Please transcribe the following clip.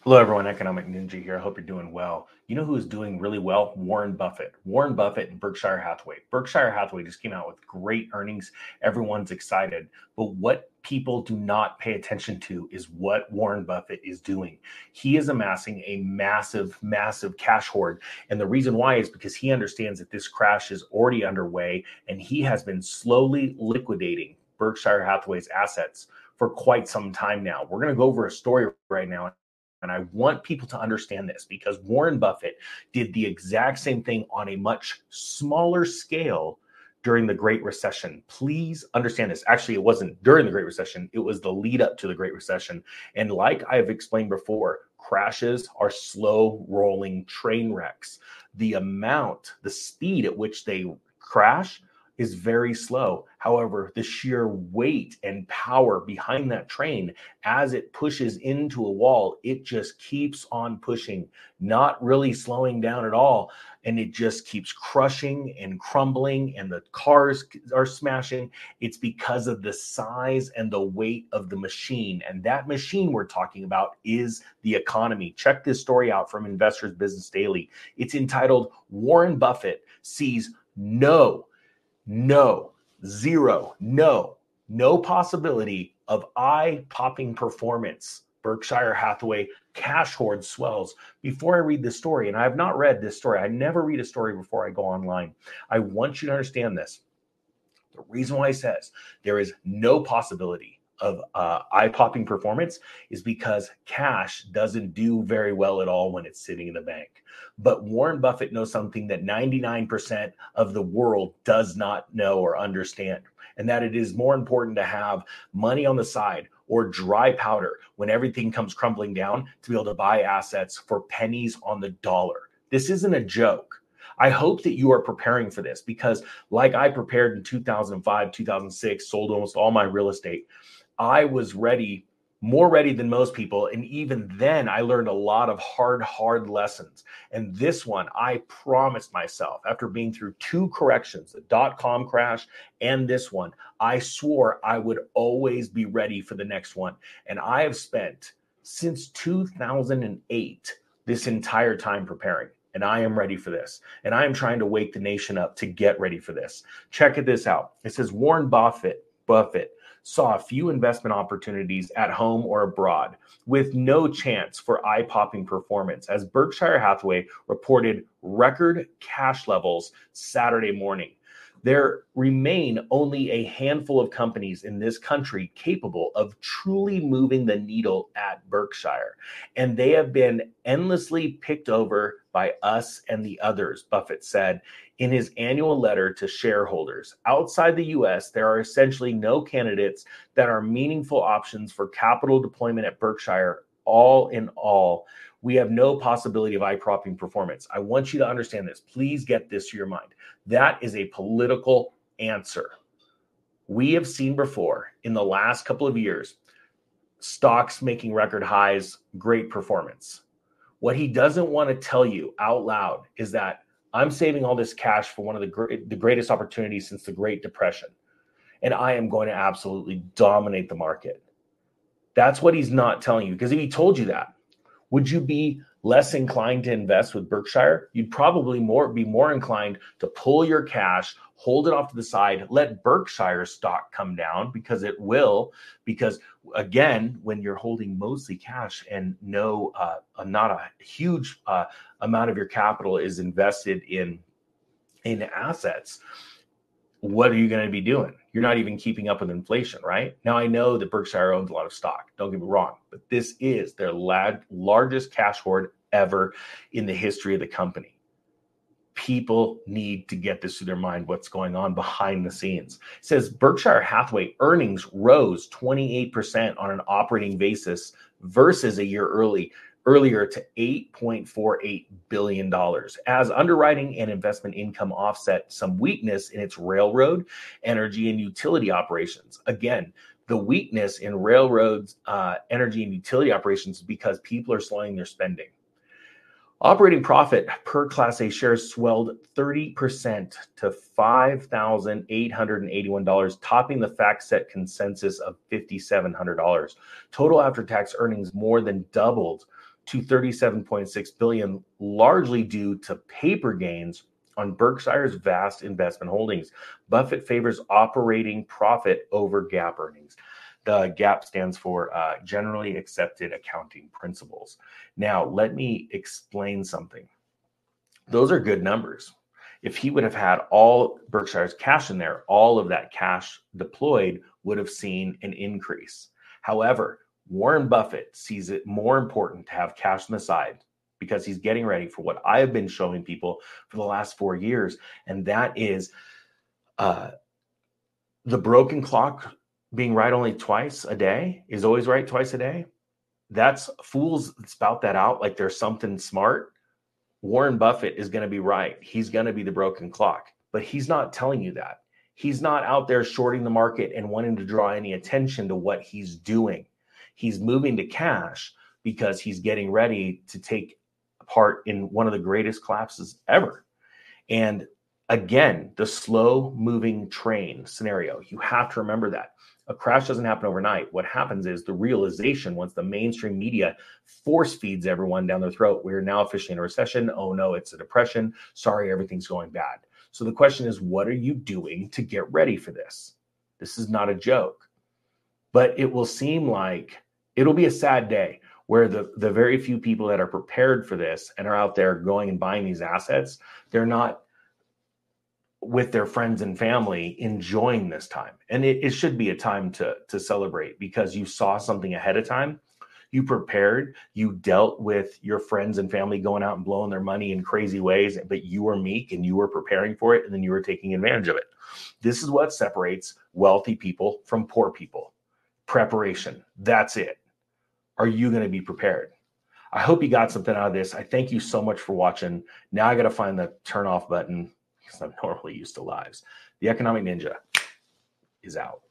Hello, everyone. Economic Ninja here. I hope you're doing well. You know who is doing really well? Warren Buffett. Warren Buffett and Berkshire Hathaway. Berkshire Hathaway just came out with great earnings. Everyone's excited. But what people do not pay attention to is what Warren Buffett is doing. He is amassing a massive, massive cash hoard. And the reason why is because he understands that this crash is already underway and he has been slowly liquidating Berkshire Hathaway's assets for quite some time now. We're going to go over a story right now. And I want people to understand this because Warren Buffett did the exact same thing on a much smaller scale during the Great Recession. Please understand this. Actually, it wasn't during the Great Recession. It was the lead up to the Great Recession. And like I have explained before, crashes are slow rolling train wrecks. The speed at which they crash is very slow. However, the sheer weight and power behind that train as it pushes into a wall, it just keeps on pushing, not really slowing down at all. And it just keeps crushing and crumbling, and the cars are smashing. It's because of the size and the weight of the machine. And that machine we're talking about is the economy. Check this story out from Investors Business Daily. It's entitled Warren Buffett Sees no possibility of eye-popping performance. Berkshire Hathaway cash hoard swells. Before I read this story, and I have not read this story, I never read a story before I go online. I want you to understand this. The reason why he says there is no possibility of eye-popping performance is because cash doesn't do very well at all when it's sitting in the bank. But Warren Buffett knows something that 99% of the world does not know or understand, and that it is more important to have money on the side or dry powder when everything comes crumbling down to be able to buy assets for pennies on the dollar. This isn't a joke. I hope that you are preparing for this because like I prepared in 2005, 2006, sold almost all my real estate. I was ready, more ready than most people. And even then I learned a lot of hard lessons. And this one, I promised myself after being through two corrections, the dot-com crash and this one, I swore I would always be ready for the next one. And I have spent since 2008, this entire time preparing. And I am ready for this. And I am trying to wake the nation up to get ready for this. Check this out. It says Warren Buffett saw a few investment opportunities at home or abroad with no chance for eye-popping performance as Berkshire Hathaway reported record cash levels Saturday morning. There remain only a handful of companies in this country capable of truly moving the needle at Berkshire, and they have been endlessly picked over by us and the others, Buffett said in his annual letter to shareholders. Outside the US, there are essentially no candidates that are meaningful options for capital deployment at Berkshire. All in all, we have no possibility of eye-popping performance. I want you to understand this. Please get this to your mind. That is a political answer. We have seen before in the last couple of years, stocks making record highs, great performance. What he doesn't want to tell you out loud is that I'm saving all this cash for one of the greatest opportunities since the Great Depression, and I am going to absolutely dominate the market. That's what he's not telling you, because if he told you that, would you be less inclined to invest with Berkshire? You'd probably be more inclined to pull your cash, hold it off to the side, let Berkshire stock come down because it will. Because again, when you're holding mostly cash and not a huge amount of your capital is invested in assets, what are you going to be doing? You're not even keeping up with inflation, right? Now, I know that Berkshire owns a lot of stock. Don't get me wrong, but this is their largest cash hoard ever in the history of the company. People need to get this to their mind, what's going on behind the scenes. It says Berkshire Hathaway earnings rose 28% on an operating basis versus a year earlier to $8.48 billion as underwriting and investment income offset some weakness in its railroad, energy, and utility operations. Again, the weakness in railroads, energy, and utility operations is because people are slowing their spending. Operating profit per Class A share swelled 30% to $5,881, topping the FactSet consensus of $5,700. Total after-tax earnings more than doubled to 37.6 billion, largely due to paper gains on Berkshire's vast investment holdings. Buffett favors operating profit over GAAP earnings. The GAAP stands for Generally Accepted Accounting Principles. Now, let me explain something. Those are good numbers. If he would have had all Berkshire's cash in there, all of that cash deployed would have seen an increase. However, Warren Buffett sees it more important to have cash on the side because he's getting ready for what I have been showing people for the last 4 years. And that is the broken clock being right only twice a day is always right twice a day. That's fools spout that out like there's something smart. Warren Buffett is going to be right. He's going to be the broken clock, but he's not telling you that. He's not out there shorting the market and wanting to draw any attention to what he's doing. He's moving to cash because he's getting ready to take part in one of the greatest collapses ever. And again, the slow moving train scenario, you have to remember that. A crash doesn't happen overnight. What happens is the realization, once the mainstream media force feeds everyone down their throat, we're now officially in a recession. Oh no, it's a depression. Sorry, everything's going bad. So the question is, what are you doing to get ready for this? This is not a joke, but it will seem like it'll be a sad day where the very few people that are prepared for this and are out there going and buying these assets, they're not with their friends and family enjoying this time. And it should be a time to celebrate because you saw something ahead of time. You prepared, you dealt with your friends and family going out and blowing their money in crazy ways, but you were meek and you were preparing for it, and then you were taking advantage of it. This is what separates wealthy people from poor people. Preparation. That's it. Are you going to be prepared? I hope you got something out of this. I thank you so much for watching. Now I got to find the turn off button because I'm normally used to lives. The Economic Ninja is out.